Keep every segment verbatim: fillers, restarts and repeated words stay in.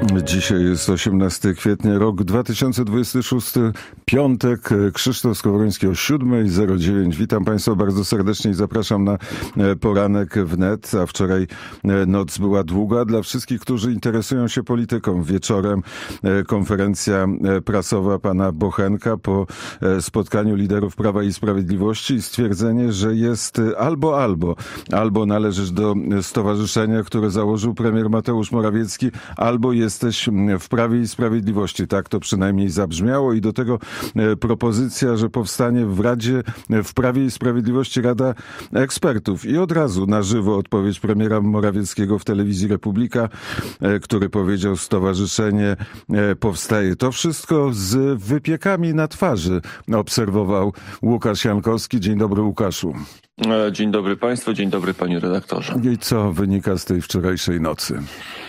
Dzisiaj jest osiemnastego kwietnia, rok dwa tysiące dwudziesty szósty, piątek. Krzysztof Skowroński o siódma zero dziewięć. Witam Państwa bardzo serdecznie i zapraszam na poranek wnet. A wczoraj noc była długa. Dla wszystkich, którzy interesują się polityką, wieczorem konferencja prasowa pana Bochenka po spotkaniu liderów Prawa i Sprawiedliwości i stwierdzenie, że jest albo, albo. Albo należysz do stowarzyszenia, które założył premier Mateusz Morawiecki, albo jesteś w Prawie i Sprawiedliwości. Tak to przynajmniej zabrzmiało i do tego propozycja, że powstanie w Radzie, w Prawie i Sprawiedliwości Rada Ekspertów. I od razu na żywo odpowiedź premiera Morawieckiego w telewizji Republika, który powiedział, stowarzyszenie powstaje. To wszystko z wypiekami na twarzy obserwował Łukasz Jankowski. Dzień dobry, Łukaszu. Dzień dobry Państwu, dzień dobry Panie redaktorze. I co wynika z tej wczorajszej nocy?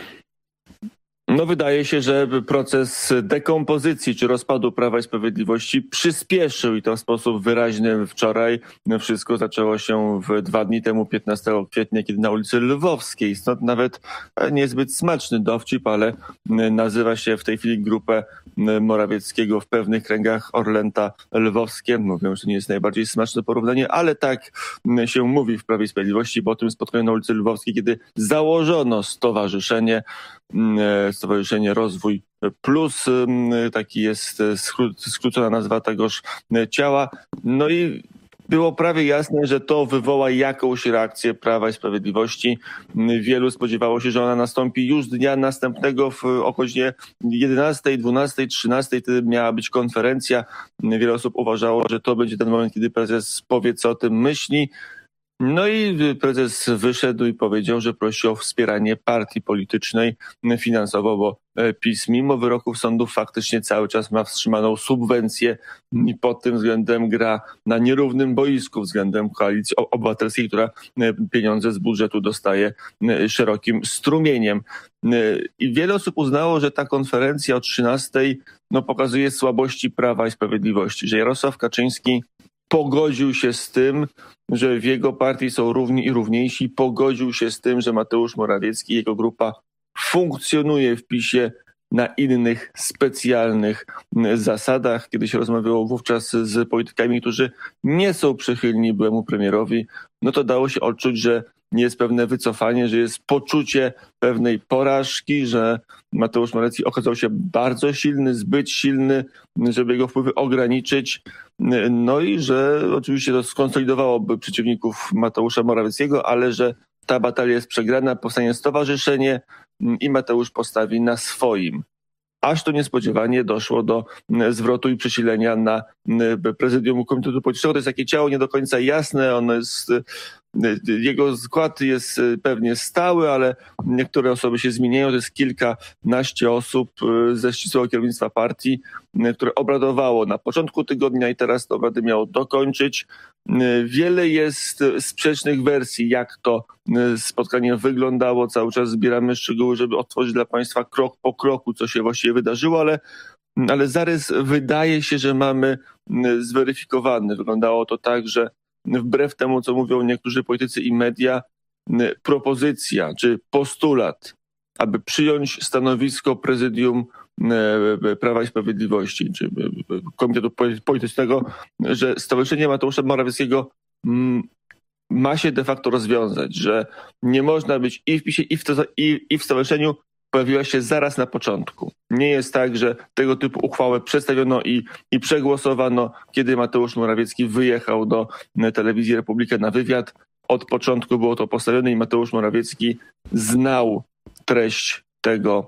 No wydaje się, że proces dekompozycji czy rozpadu Prawa i Sprawiedliwości przyspieszył i to w sposób wyraźny wczoraj. Wszystko zaczęło się w dwa dni temu, piętnastego kwietnia, kiedy na ulicy Lwowskiej. Stąd nawet niezbyt smaczny dowcip, ale nazywa się w tej chwili grupę Morawieckiego w pewnych kręgach Orlęta Lwowskie. Mówią, że to nie jest najbardziej smaczne porównanie, ale tak się mówi w Prawie i Sprawiedliwości, bo o tym spotkaniu na ulicy Lwowskiej, kiedy założono stowarzyszenie, Stowarzyszenie Rozwój Plus, taki jest skrócona nazwa tegoż ciała. No i było prawie jasne, że to wywoła jakąś reakcję Prawa i Sprawiedliwości. Wielu spodziewało się, że ona nastąpi już dnia następnego w o godzinie jedenastej, dwunastej, trzynastej. Wtedy miała być konferencja. Wiele osób uważało, że to będzie ten moment, kiedy prezes powie, co o tym myśli. No i prezes wyszedł i powiedział, że prosi o wspieranie partii politycznej finansowo, bo PiS mimo wyroków sądów faktycznie cały czas ma wstrzymaną subwencję i pod tym względem gra na nierównym boisku względem Koalicji Obywatelskiej, która pieniądze z budżetu dostaje szerokim strumieniem. I wiele osób uznało, że ta konferencja o trzynastej no, pokazuje słabości Prawa i Sprawiedliwości, że Jarosław Kaczyński pogodził się z tym, że w jego partii są równi i równiejsi, pogodził się z tym, że Mateusz Morawiecki i jego grupa funkcjonuje w PiS-ie na innych specjalnych zasadach. Kiedy się rozmawiało wówczas z politykami, którzy nie są przychylni byłemu premierowi, no to dało się odczuć, że jest pewne wycofanie, że jest poczucie pewnej porażki, że Mateusz Morawiecki okazał się bardzo silny, zbyt silny, żeby jego wpływy ograniczyć. No i że oczywiście to skonsolidowałoby przeciwników Mateusza Morawieckiego, ale że ta batalia jest przegrana, powstanie stowarzyszenie i Mateusz postawi na swoim. Aż to niespodziewanie doszło do zwrotu i przesilenia na prezydium Komitetu Politycznego. To jest takie ciało nie do końca jasne, ono jest, jego skład jest pewnie stały, ale niektóre osoby się zmieniają. To jest kilkanaście osób ze ścisłego kierownictwa partii, które obradowało na początku tygodnia i teraz te obrady miało dokończyć. Wiele jest sprzecznych wersji, jak to spotkanie wyglądało. Cały czas zbieramy szczegóły, żeby otworzyć dla Państwa krok po kroku, co się właściwie wydarzyło, ale, ale zarys wydaje się, że mamy zweryfikowany. Wyglądało to tak, że wbrew temu, co mówią niektórzy politycy i media, propozycja czy postulat, aby przyjąć stanowisko prezydium Prawa i Sprawiedliwości, czy Komitetu Politycznego, że Stowarzyszenie Mateusza Morawieckiego ma się de facto rozwiązać, że nie można być i w PiS-ie, i w, to, i, i w stowarzyszeniu, pojawiła się zaraz na początku. Nie jest tak, że tego typu uchwałę przedstawiono i, i przegłosowano, kiedy Mateusz Morawiecki wyjechał do telewizji Republika na wywiad. Od początku było to postawione i Mateusz Morawiecki znał treść tego,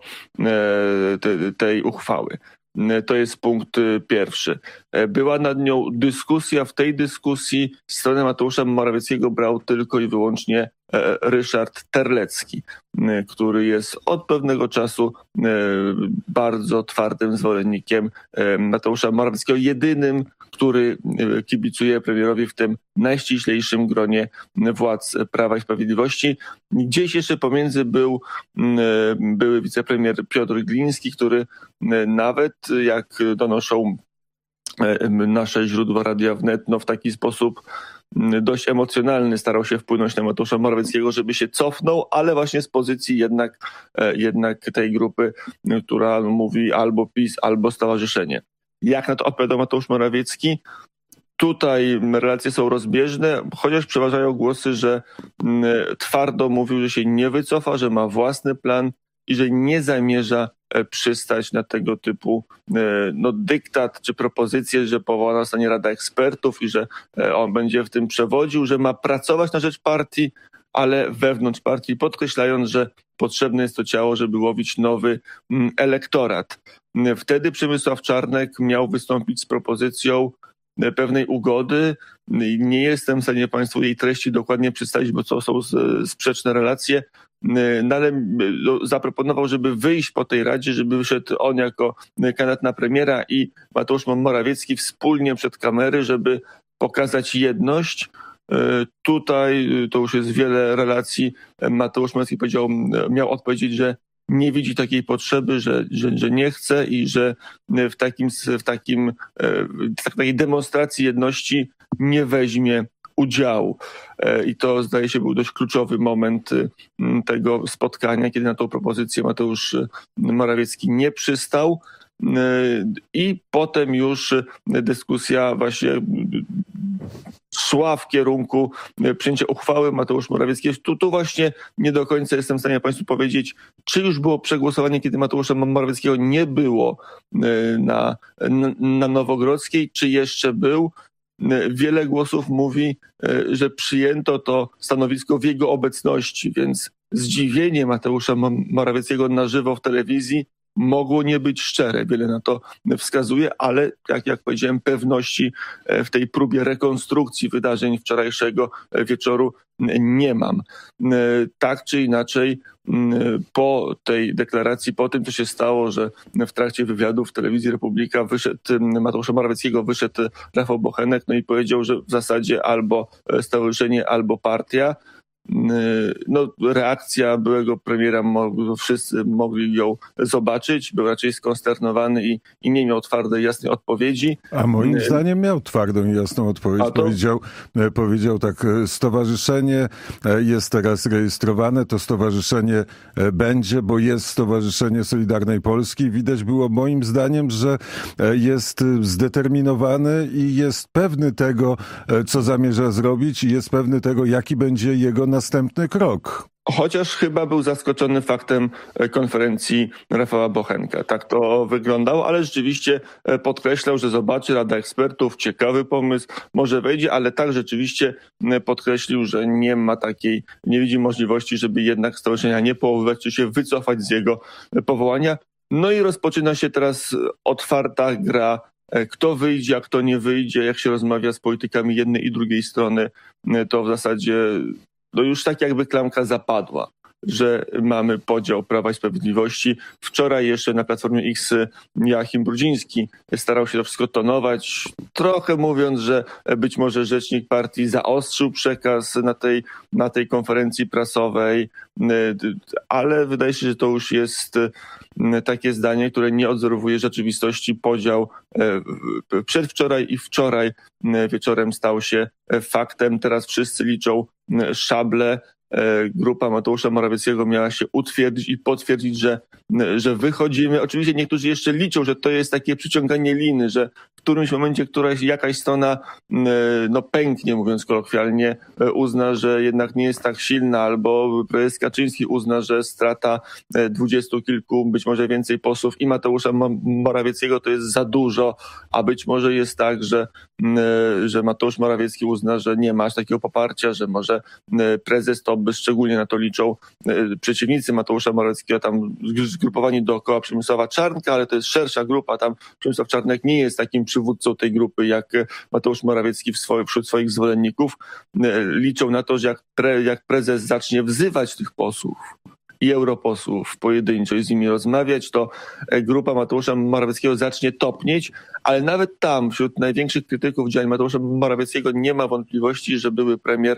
te, tej uchwały. To jest punkt pierwszy. Była nad nią dyskusja. W tej dyskusji stronę Mateusza Morawieckiego brał tylko i wyłącznie Ryszard Terlecki, który jest od pewnego czasu bardzo twardym zwolennikiem Mateusza Morawieckiego, jedynym, który kibicuje premierowi w tym najściślejszym gronie władz Prawa i Sprawiedliwości. Gdzieś jeszcze pomiędzy był były wicepremier Piotr Gliński, który nawet, jak donoszą nasze źródła Radia Wnet, no w taki sposób dość emocjonalny starał się wpłynąć na Mateusza Morawieckiego, żeby się cofnął, ale właśnie z pozycji jednak, jednak tej grupy, która mówi albo PiS, albo stowarzyszenie. Jak na to odpowiadał Mateusz Morawiecki? Tutaj relacje są rozbieżne, chociaż przeważają głosy, że twardo mówił, że się nie wycofa, że ma własny plan i że nie zamierza przystać na tego typu no, dyktat czy propozycję, że powołana zostanie Rada Ekspertów i że on będzie w tym przewodził, że ma pracować na rzecz partii, ale wewnątrz partii, podkreślając, że potrzebne jest to ciało, żeby łowić nowy elektorat. Wtedy Przemysław Czarnek miał wystąpić z propozycją pewnej ugody. Nie jestem w stanie Państwu jej treści dokładnie przedstawić, bo to są sprzeczne relacje, no ale zaproponował, żeby wyjść po tej radzie, żeby wyszedł on jako kandydat na premiera i Mateusz Morawiecki wspólnie przed kamery, żeby pokazać jedność. Tutaj to już jest wiele relacji. Mateusz Morawiecki powiedział, miał odpowiedzieć, że nie widzi takiej potrzeby, że, że, że nie chce i że w, takim, w, takim, w takiej demonstracji jedności nie weźmie udziału. I to zdaje się był dość kluczowy moment tego spotkania, kiedy na tą propozycję Mateusz Morawiecki nie przystał. I potem już dyskusja właśnie szła w kierunku przyjęcia uchwały Mateusz Morawiecki. Tu, tu właśnie nie do końca jestem w stanie Państwu powiedzieć, czy już było przegłosowanie, kiedy Mateusza Morawieckiego nie było na, na, na Nowogrodzkiej, czy jeszcze był. Wiele głosów mówi, że przyjęto to stanowisko w jego obecności, więc zdziwienie Mateusza Morawieckiego na żywo w telewizji mogło nie być szczere. Wiele na to wskazuje, ale jak, jak powiedziałem, pewności w tej próbie rekonstrukcji wydarzeń wczorajszego wieczoru nie mam. Tak czy inaczej, po tej deklaracji, po tym, co się stało, że w trakcie wywiadu w telewizji Republika wyszedł Mateusza Morawieckiego, wyszedł Rafał Bochenek, no i powiedział, że w zasadzie albo stowarzyszenie, albo partia. No, reakcja byłego premiera, wszyscy mogli ją zobaczyć, był raczej skonsternowany i, i nie miał twardej, jasnej odpowiedzi. A moim zdaniem miał twardą i jasną odpowiedź. To... Powiedział, powiedział tak, stowarzyszenie jest teraz rejestrowane, to stowarzyszenie będzie, bo jest Stowarzyszenie Solidarnej Polski. Widać było moim zdaniem, że jest zdeterminowany i jest pewny tego, co zamierza zrobić i jest pewny tego, jaki będzie jego następny krok. Chociaż chyba był zaskoczony faktem konferencji Rafała Bochenka. Tak to wyglądało, ale rzeczywiście podkreślał, że zobaczy Rada Ekspertów, ciekawy pomysł, może wejdzie, ale tak rzeczywiście podkreślił, że nie ma takiej, nie widzi możliwości, żeby jednak stowarzyszenia nie powoływać, czy się wycofać z jego powołania. No i rozpoczyna się teraz otwarta gra, kto wyjdzie, a kto nie wyjdzie, jak się rozmawia z politykami jednej i drugiej strony, to w zasadzie no już tak jakby klamka zapadła, że mamy podział Prawa i Sprawiedliwości. Wczoraj jeszcze na Platformie X Joachim Brudziński starał się to wszystko tonować, trochę mówiąc, że być może rzecznik partii zaostrzył przekaz na tej, na tej konferencji prasowej, ale wydaje się, że to już jest takie zdanie, które nie odwzorowuje rzeczywistości. Podział przedwczoraj i wczoraj wieczorem stał się faktem. Teraz wszyscy liczą szable. Grupa Mateusza Morawieckiego miała się utwierdzić i potwierdzić, że, że wychodzimy. Oczywiście niektórzy jeszcze liczą, że to jest takie przyciąganie liny, że w którymś momencie któraś, jakaś strona no, pęknie, mówiąc kolokwialnie, uzna, że jednak nie jest tak silna, albo prezes Kaczyński uzna, że strata dwudziestu kilku, być może więcej posłów i Mateusza Morawieckiego to jest za dużo, a być może jest tak, że, że Mateusz Morawiecki uzna, że nie ma aż takiego poparcia, że może prezes to by szczególnie na to liczą przeciwnicy Mateusza Morawieckiego, tam zgrupowani dookoła Przemysława Czarnka, ale to jest szersza grupa, tam Przemysław Czarnek nie jest takim przywódcą tej grupy jak Mateusz Morawiecki w swoich, wśród swoich zwolenników. Liczą na to, że jak, pre, jak prezes zacznie wzywać tych posłów i europosłów pojedynczo i z nimi rozmawiać, to grupa Mateusza Morawieckiego zacznie topnieć, ale nawet tam wśród największych krytyków działań Mateusza Morawieckiego nie ma wątpliwości, że były premier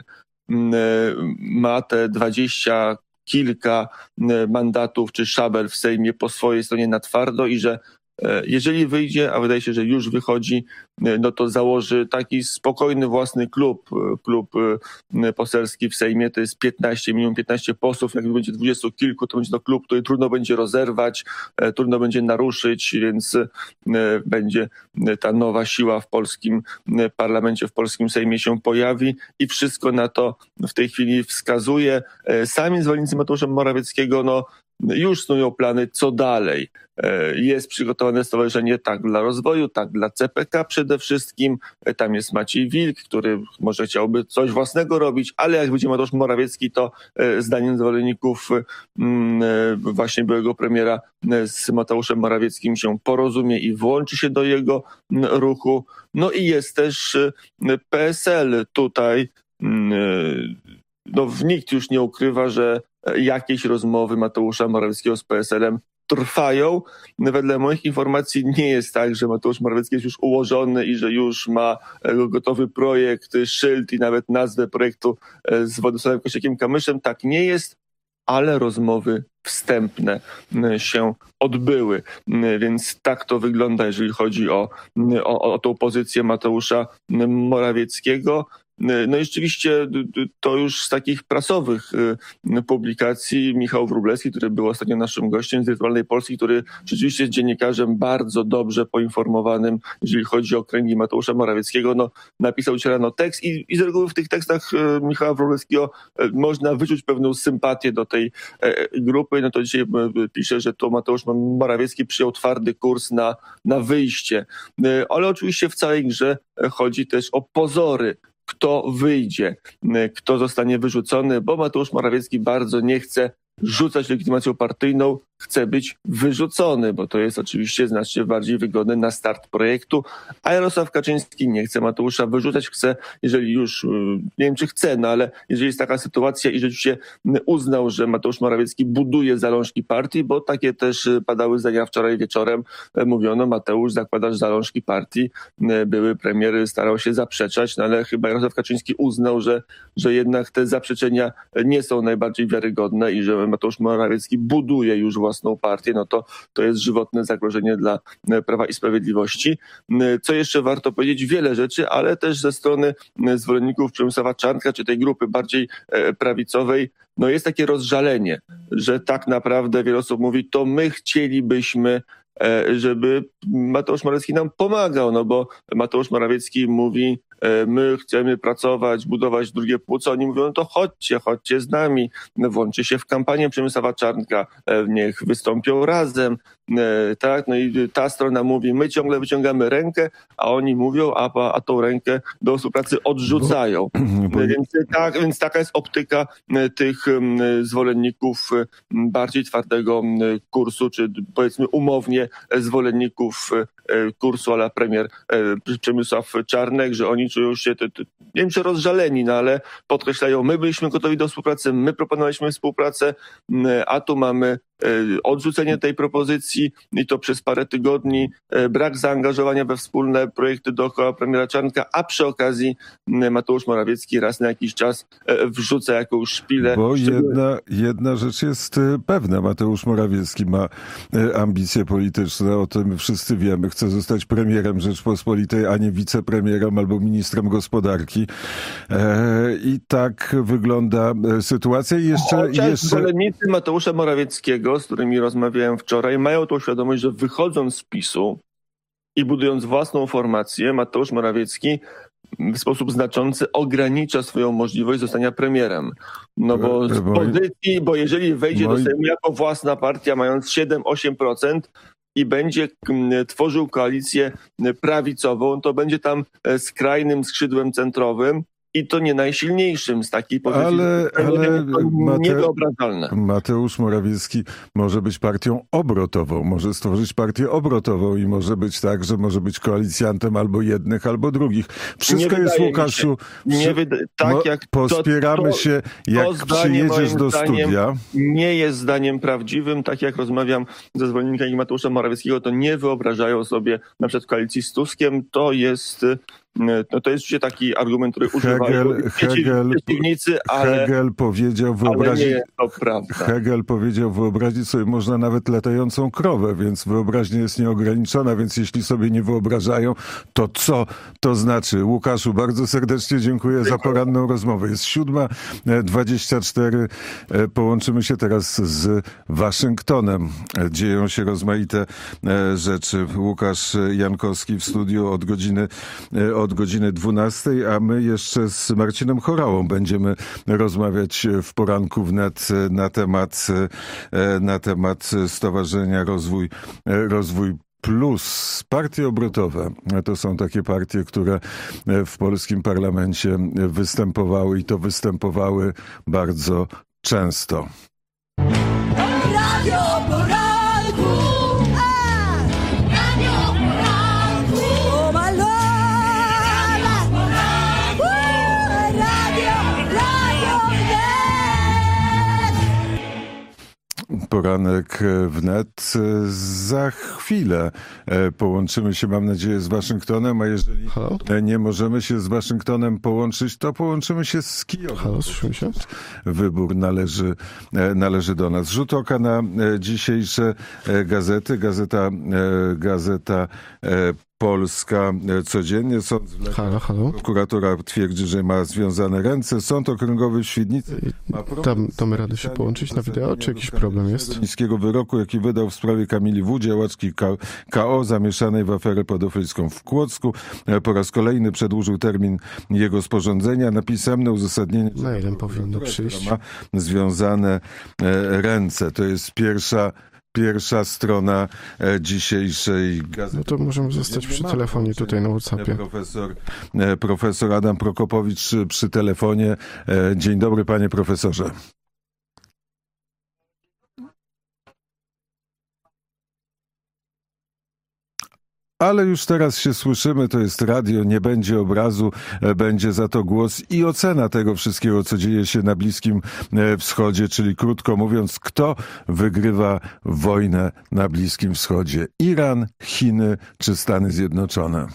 ma te dwadzieścia kilka mandatów czy szabel w Sejmie po swojej stronie na twardo i że jeżeli wyjdzie, a wydaje się, że już wychodzi, no to założy taki spokojny własny klub, klub poselski w Sejmie. To jest piętnaście, minimum piętnaście posłów. Jak będzie dwudziestu kilku, to będzie to klub, który trudno będzie rozerwać, trudno będzie naruszyć, więc będzie ta nowa siła w polskim parlamencie, w polskim Sejmie się pojawi i wszystko na to w tej chwili wskazuje. Sami zwolennicy Mateusza Morawieckiego no, już snują plany, co dalej. Jest przygotowane stowarzyszenie tak dla rozwoju, tak dla C P K przede wszystkim. Tam jest Maciej Wilk, który może chciałby coś własnego robić, ale jak będzie Mateusz Morawiecki, to zdaniem zwolenników właśnie byłego premiera z Mateuszem Morawieckim się porozumie i włączy się do jego ruchu. No i jest też P S L tutaj. No, nikt już nie ukrywa, że jakieś rozmowy Mateusza Morawieckiego z P S L-em trwają. Wedle moich informacji nie jest tak, że Mateusz Morawiecki jest już ułożony i że już ma gotowy projekt, szyld i nawet nazwę projektu z Władysławem Kosiniakiem-Kamyszem. Tak nie jest, ale rozmowy wstępne się odbyły. Więc tak to wygląda, jeżeli chodzi o, o, o tą pozycję Mateusza Morawieckiego. No i rzeczywiście to już z takich prasowych publikacji Michał Wróblewski, który był ostatnio naszym gościem z Wirtualnej Polski, który rzeczywiście jest dziennikarzem bardzo dobrze poinformowanym, jeżeli chodzi o kręgi Mateusza Morawieckiego, no napisał dzisiaj rano tekst i, i z reguły w tych tekstach Michała Wróblewskiego można wyczuć pewną sympatię do tej grupy. No to dzisiaj pisze, że to Mateusz Morawiecki przyjął twardy kurs na, na wyjście. Ale oczywiście w całej grze chodzi też o pozory. Kto wyjdzie, kto zostanie wyrzucony, bo Mateusz Morawiecki bardzo nie chce rzucać legitymacją partyjną, chce być wyrzucony, bo to jest oczywiście znacznie bardziej wygodne na start projektu, a Jarosław Kaczyński nie chce Mateusza wyrzucać, chce, jeżeli już, nie wiem czy chce, no ale jeżeli jest taka sytuacja i rzeczywiście uznał, że Mateusz Morawiecki buduje zalążki partii, bo takie też padały zdania wczoraj wieczorem, mówiono, Mateusz, zakładasz zalążki partii, były premier starał się zaprzeczać, no ale chyba Jarosław Kaczyński uznał, że, że jednak te zaprzeczenia nie są najbardziej wiarygodne i że Mateusz Morawiecki buduje już własną partię, no to to jest żywotne zagrożenie dla Prawa i Sprawiedliwości. Co jeszcze warto powiedzieć? Wiele rzeczy, ale też ze strony zwolenników Przemysława Czarnka, czy tej grupy bardziej prawicowej, no jest takie rozżalenie, że tak naprawdę wiele osób mówi, to my chcielibyśmy, żeby Mateusz Morawiecki nam pomagał, no bo Mateusz Morawiecki mówi, my chcemy pracować, budować drugie płuco. Oni mówią, no to chodźcie, chodźcie z nami, włączcie się w kampanię Przemysława Czarnka, niech wystąpią razem, tak, no i ta strona mówi, my ciągle wyciągamy rękę, a oni mówią, a, a tą rękę do współpracy odrzucają. Bo, bo... Więc, tak, więc taka jest optyka tych zwolenników bardziej twardego kursu, czy powiedzmy umownie zwolenników kursu a la premier Przemysław Czarnek, że oni czują się, te, te, nie wiem czy rozżaleni, no ale podkreślają, my byliśmy gotowi do współpracy, my proponowaliśmy współpracę, a tu mamy odrzucenie tej propozycji i to przez parę tygodni, brak zaangażowania we wspólne projekty dookoła premiera Czarnka, a przy okazji Mateusz Morawiecki raz na jakiś czas wrzuca jakąś szpilę. Bo jedna, jedna rzecz jest pewna, Mateusz Morawiecki ma ambicje polityczne, o tym wszyscy wiemy, chce zostać premierem Rzeczpospolitej, a nie wicepremierem albo ministrem gospodarki. I tak wygląda sytuacja. I jeszcze, Chociaż jeszcze... zwolennicy Mateusza Morawieckiego, z którymi rozmawiałem wczoraj, mają tą świadomość, że wychodząc z PiSu i budując własną formację, Mateusz Morawiecki w sposób znaczący ogranicza swoją możliwość zostania premierem. No bo z pozycji, bo jeżeli wejdzie do Sejmu jako własna partia, mając siedem osiem procent i będzie tworzył koalicję prawicową, to będzie tam skrajnym skrzydłem centrowym, i to nie najsilniejszym z takiej pozycji. Ale, ale Mate... niewyobrażalne. Mateusz Morawiecki może być partią obrotową, może stworzyć partię obrotową i może być tak, że może być koalicjantem albo jednych, albo drugich. Wszystko jest, Łukaszu, nie wyda... tak jak pospieramy to, to, się, jak to przyjedziesz do studia. Nie jest zdaniem prawdziwym, tak jak rozmawiam ze zwolennikami Mateusza Morawieckiego, to nie wyobrażają sobie na przykład koalicji z Tuskiem, to jest no to jest oczywiście taki argument, który Hegel, używają Hegel, przeciwnicy, ale, Hegel powiedział wyobrazić, ale nie jest to prawda. Hegel powiedział, wyobrazić sobie można nawet latającą krowę, więc wyobraźnia jest nieograniczona, więc jeśli sobie nie wyobrażają, to co to znaczy? Łukaszu, bardzo serdecznie dziękuję, dziękuję. za poranną rozmowę. Jest siódma dwadzieścia cztery. Połączymy się teraz z Waszyngtonem. Dzieją się rozmaite rzeczy. Łukasz Jankowski w studiu od godziny, od godziny dwunastej, a my jeszcze z Marcinem Chorałą będziemy rozmawiać w poranku wnet na temat, na temat Stowarzyszenia Rozwój, Rozwój Plus. Partie obrotowe to są takie partie, które w polskim parlamencie występowały i to występowały bardzo często. Radio Poranku, a! Radio Poranku, o malona, poranku, radio, radio wnet. Poranek wnet. Za chwilę połączymy się, mam nadzieję, z Waszyngtonem, a jeżeli Halo? nie możemy się z Waszyngtonem połączyć, to połączymy się z Kijowem. Halo, słyszymy się? Wybór należy, należy do nas. Rzut oka na dzisiejsze gazety. Gazeta, gazeta Polska codziennie. Sąd halo, halo. Prokuratura twierdzi, że ma związane ręce. Sąd okręgowy w Świdnicy ma Tam damy radę się połączyć na wideo, czy jakiś problem jest? Niskiego wyroku, jaki wydał w sprawie Kamili W., działaczki K O zamieszanej w aferę pedofilską w Kłodzku. Po raz kolejny przedłużył termin jego sporządzenia na pisemne uzasadnienie. Mailem powinno przyjść. Ma związane ręce. To jest pierwsza Pierwsza strona dzisiejszej gazety. No to możemy zostać przy telefonie tutaj na WhatsAppie. Profesor, profesor Adam Prokopowicz przy telefonie. Dzień dobry, panie profesorze. Ale już teraz się słyszymy, to jest radio, nie będzie obrazu, będzie za to głos i ocena tego wszystkiego, co dzieje się na Bliskim Wschodzie, czyli krótko mówiąc, kto wygrywa wojnę na Bliskim Wschodzie? Iran, Chiny czy Stany Zjednoczone?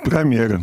Premier.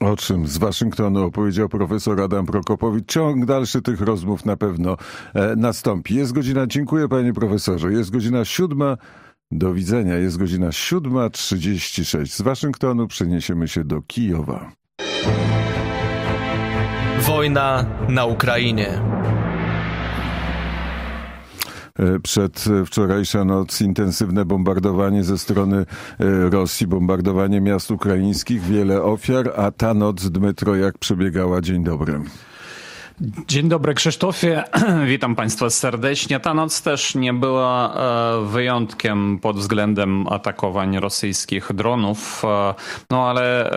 O czym z Waszyngtonu opowiedział profesor Adam Prokopowicz. Ciąg dalszy tych rozmów na pewno e, nastąpi. Jest godzina, dziękuję panie profesorze, jest godzina siódma. Do widzenia, jest godzina siódma trzydzieści sześć. Z Waszyngtonu przeniesiemy się do Kijowa. Wojna na Ukrainie. Przedwczorajsza noc intensywne bombardowanie ze strony Rosji, bombardowanie miast ukraińskich, wiele ofiar, a ta noc, Dmytro, jak przebiegała? Dzień dobry. Dzień dobry, Krzysztofie. Witam Państwa serdecznie. Ta noc też nie była wyjątkiem pod względem atakowań rosyjskich dronów, no ale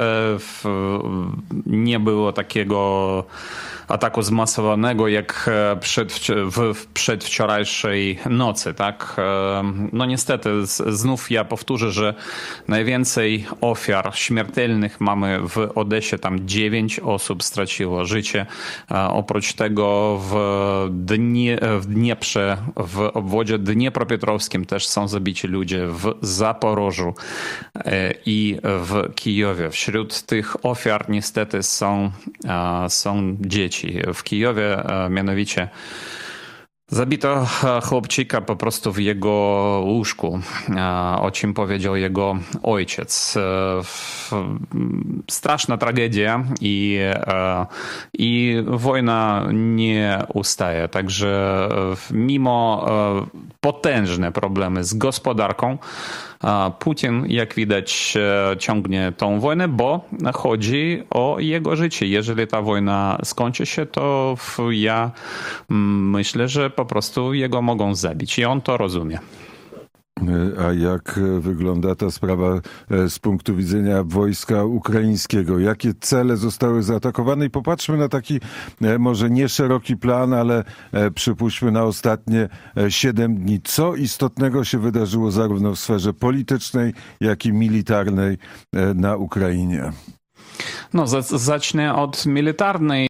nie było takiego ataku zmasowanego jak przed, w przedwczorajszej nocy, tak? No niestety, znów ja powtórzę, że najwięcej ofiar śmiertelnych mamy w Odesie, tam dziewięć osób straciło życie. Oprócz tego w, Dnie, w Dnieprze, w obwodzie dniepropietrowskim też są zabici ludzie, w Zaporożu i w Kijowie. Wśród tych ofiar niestety są, są dzieci. W Kijowie mianowicie zabito chłopczyka po prostu w jego łóżku, o czym powiedział jego ojciec. Straszna tragedia i, i wojna nie ustaje. Także mimo potężne problemy z gospodarką, Putin, jak widać, ciągnie tą wojnę, bo chodzi o jego życie. Jeżeli ta wojna skończy się, to ja myślę, że po prostu jego mogą zabić i on to rozumie. A jak wygląda ta sprawa z punktu widzenia wojska ukraińskiego? Jakie cele zostały zaatakowane? I popatrzmy na taki może nie szeroki plan, ale przypuśćmy na ostatnie siedem dni. Co istotnego się wydarzyło zarówno w sferze politycznej, jak i militarnej na Ukrainie? No, zacznę od militarnej.